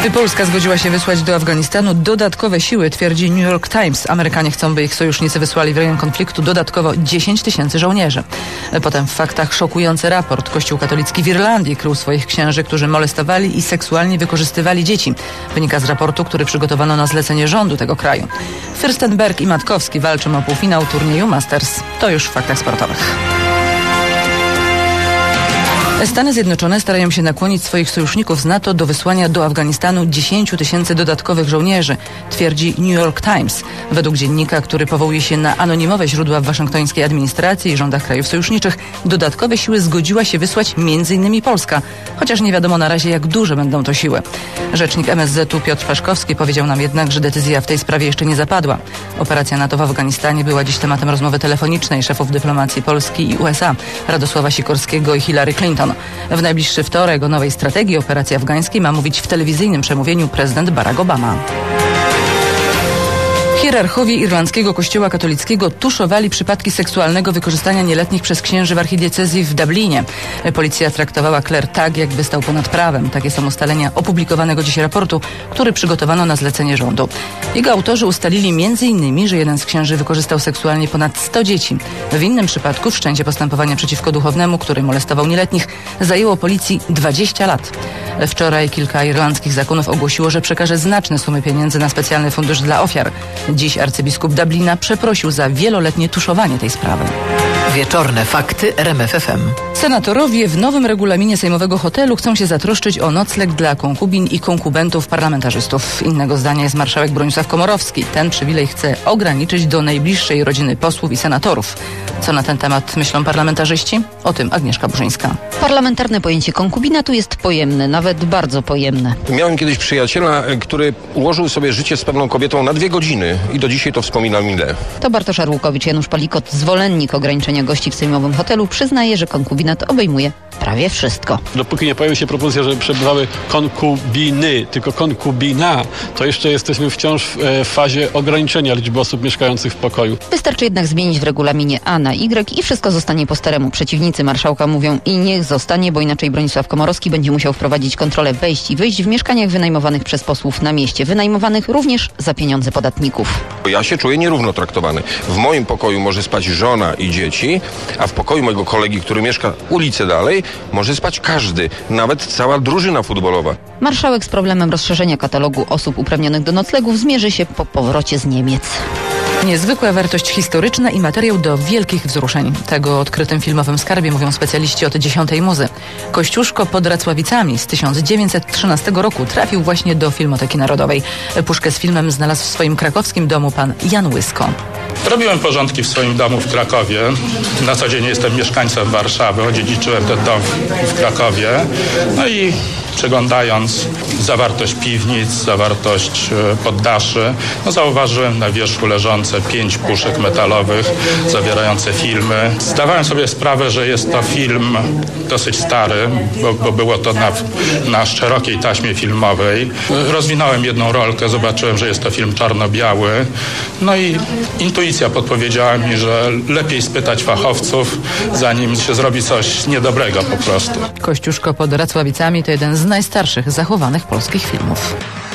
Polska zgodziła się wysłać do Afganistanu dodatkowe siły, twierdzi New York Times. Amerykanie chcą, by ich sojusznicy wysłali w rejon konfliktu dodatkowo 10 000 żołnierzy. Potem w faktach szokujący raport. Kościół katolicki w Irlandii krył swoich księży, którzy molestowali i seksualnie wykorzystywali dzieci. Wynika z raportu, który przygotowano na zlecenie rządu tego kraju. Fürstenberg i Matkowski walczą o półfinał turnieju Masters. To już w faktach sportowych. Stany Zjednoczone starają się nakłonić swoich sojuszników z NATO do wysłania do Afganistanu 10 000 dodatkowych żołnierzy, twierdzi New York Times. Według dziennika, który powołuje się na anonimowe źródła w waszyngtońskiej administracji i rządach krajów sojuszniczych, dodatkowe siły zgodziła się wysłać m.in. Polska, chociaż nie wiadomo na razie, jak duże będą to siły. Rzecznik MSZ-u Piotr Peszkowski powiedział nam jednak, że decyzja w tej sprawie jeszcze nie zapadła. Operacja NATO w Afganistanie była dziś tematem rozmowy telefonicznej szefów dyplomacji Polski i USA, Radosława Sikorskiego i Hillary Clinton. W najbliższy wtorek o nowej strategii operacji afgańskiej ma mówić w telewizyjnym przemówieniu prezydent Barack Obama. Hierarchowie irlandzkiego kościoła katolickiego tuszowali przypadki seksualnego wykorzystania nieletnich przez księży w archidiecezji w Dublinie. Policja traktowała kler tak, jakby stał ponad prawem. Takie są ustalenia opublikowanego dziś raportu, który przygotowano na zlecenie rządu. Jego autorzy ustalili m.in., że jeden z księży wykorzystał seksualnie ponad 100 dzieci. W innym przypadku wszczęcie postępowania przeciwko duchownemu, który molestował nieletnich, zajęło policji 20 lat. Wczoraj kilka irlandzkich zakonów ogłosiło, że przekaże znaczne sumy pieniędzy na specjalny fundusz dla ofiar. Dziś arcybiskup Dublina przeprosił za wieloletnie tuszowanie tej sprawy. Wieczorne fakty RMF FM. Senatorowie w nowym regulaminie sejmowego hotelu chcą się zatroszczyć o nocleg dla konkubin i konkubentów parlamentarzystów. Innego zdania jest marszałek Bronisław Komorowski. Ten przywilej chce ograniczyć do najbliższej rodziny posłów i senatorów. Co na ten temat myślą parlamentarzyści? O tym Agnieszka Burzyńska. Parlamentarne pojęcie konkubinatu jest pojemne, nawet bardzo pojemne. Miałem kiedyś przyjaciela, który ułożył sobie życie z pewną kobietą na 2 godziny i do dzisiaj to wspomina mile. To Bartosz Arłukowicz. Janusz Palikot, zwolennik ograniczenia gości w sejmowym hotelu, przyznaje, że konkubinat obejmuje prawie wszystko. Dopóki nie pojawi się propozycja, żeby przebywały konkubiny, tylko konkubina, to jeszcze jesteśmy wciąż w fazie ograniczenia liczby osób mieszkających w pokoju. Wystarczy jednak zmienić w regulaminie A na Y i wszystko zostanie po staremu. Przeciwnicy marszałka mówią i niech zostanie, bo inaczej Bronisław Komorowski będzie musiał wprowadzić kontrolę wejść i wyjść w mieszkaniach wynajmowanych przez posłów na mieście. Wynajmowanych również za pieniądze podatników. Ja się czuję nierówno traktowany. W moim pokoju może spać żona i dzieci, a w pokoju mojego kolegi, który mieszka ulicę dalej, może spać każdy, nawet cała drużyna futbolowa. Marszałek z problemem rozszerzenia katalogu osób uprawnionych do noclegów zmierzy się po powrocie z Niemiec. Niezwykła wartość historyczna i materiał do wielkich wzruszeń. Tego o odkrytym filmowym skarbie mówią specjaliści od 10. muzy. Kościuszko pod Racławicami z 1913 roku trafił właśnie do Filmoteki Narodowej. Puszkę z filmem znalazł w swoim krakowskim domu pan Jan Łysko. Robiłem porządki w swoim domu w Krakowie. Na co dzień jestem mieszkańcem Warszawy, odziedziczyłem ten dom w Krakowie. No i przeglądając zawartość piwnic, zawartość poddaszy, zauważyłem na wierzchu leżące 5 puszek metalowych zawierające filmy. Zdawałem sobie sprawę, że jest to film dosyć stary, bo było to na szerokiej taśmie filmowej. Rozwinąłem jedną rolkę, zobaczyłem, że jest to film czarno-biały. No i intuicja podpowiedziała mi, że lepiej spytać fachowców, zanim się zrobi coś niedobrego po prostu. Kościuszko pod Racławicami to jeden z najstarszych zachowanych polskich filmów.